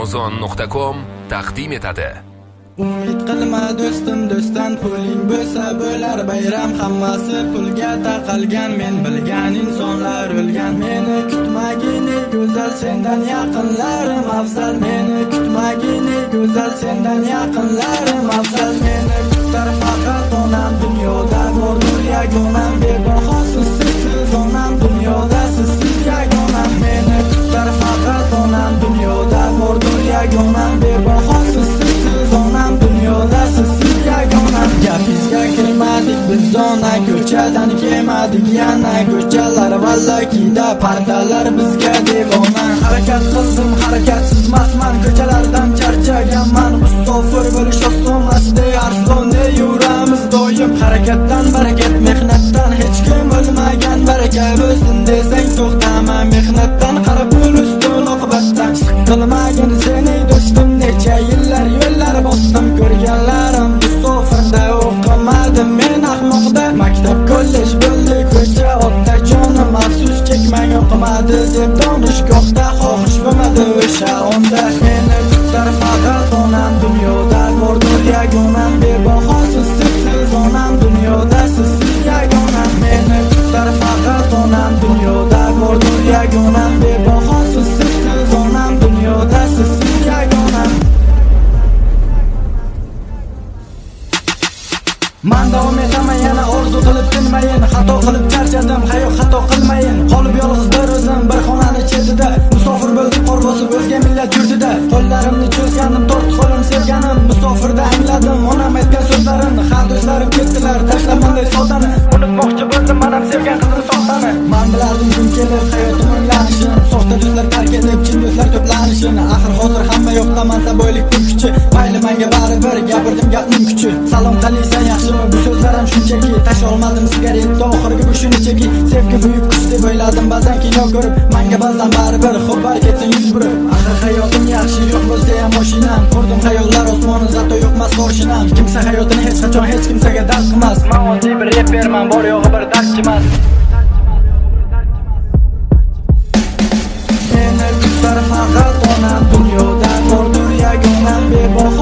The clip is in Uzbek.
Amazon.com taqdim etadi. Umid qilma do'stim, do'stdan puling bo'lsa bo'lar bayram, hammasi pulga taqalgan. Men bilgan insonlar o'lgan. Meni kutmagini go'zal, sendan yaqinlarim afzal. Meni kutmagini go'zal, sendan yaqinlarim afzal. Meni kutar faqat onam, dunyoda bordur yagonam. Bebaho sizsiz onam, dunyoda sizsiz yagonam. Meni kutar faqat onam, dunyoda bordur yagonam. Bebaho sizsiz onam, dunyoda sizsiz yagonam. Gapingizga kirmadik biz ona, ko'chadan kelmadik yana. Ko'chalar vallakida, pardalar bizga devona. Harakat qildim, harakatsizmasman, ko'chalardan charchaganman. Musofir bo'lish osonmasdi, arzonda yuramiz doim. Harakatdan barakat, mehnatdan hech kim o'lmagan. Baraka bo'lsin desang to'xtama, mehnatdan qarab pul ustun oqibatdan. Qilmagin seni do'stim, necha yillar yo'llar bosdim. Ko'rganlarim musofirda o'qimadim men ahmoqda. Maktab kollej bo'ldi ko'cha otda jonim, afsus chekmang o'qimadi deb donishgohda xohish bo'lmadi o'sha onda. Meni kutar faqat onam, dunyoda bordur yagonam. Bebaho sizsiz onam, dunyoda sizsiz yagonam. Meni kutar faqat onam, dunyoda bordur yagonam. Bebaho sizsiz onam, dunyoda sizsiz yagonam. Man davom etaman yana orzu qilib tinmayin. Xato qilib charchadim, hayot xato qilmayin. Qolib yolg'iz bir o'zim bir xonani chetida. Musofir bo'ldim qor bosib o'zga millat yurtida. Qo'llarimni cho'zganim, tortib qo'lim sevganim. Musofirda angladim onam aytgan so'zlarini. Ha do'stlarim ketdilar, tashlamanday sodani. Unutmoqchi bo'ldim men ham sevgan qizim soxtani. Men bilardim kun kelib hayotim o'nglanishini. Soxta do'stlar tark etib chin do'stlar to'planishini. Axir hozir hamma yo'qda mansa boylik pul kuchi. Mayli menga baribir, gapirdim gapning kuchi. Salom qilaysan yaxshimi? Bu so'zlarim shunchaki, tash olmadim sigaretda oxirgi bu shunchaki. Sevgi buyuk kuch deb o'yladim ba'zan kino ko'rib. Menga ba'zan baribir, xo'p bar ketsin yuz burib. Axir hayotim yaxshi, yo'q bo'lsa ham mashinam. Ko'rdim xayollar osmoni, zato yo'qmas moshinam. Kimsa hayotini hech qachon hech kimsaga dard qilmas. Men oddiy bir reperman, bor yo'g'i bir dardchiman. Meni kutar faqat onam, dunyoda bordur yagonam. Bebaho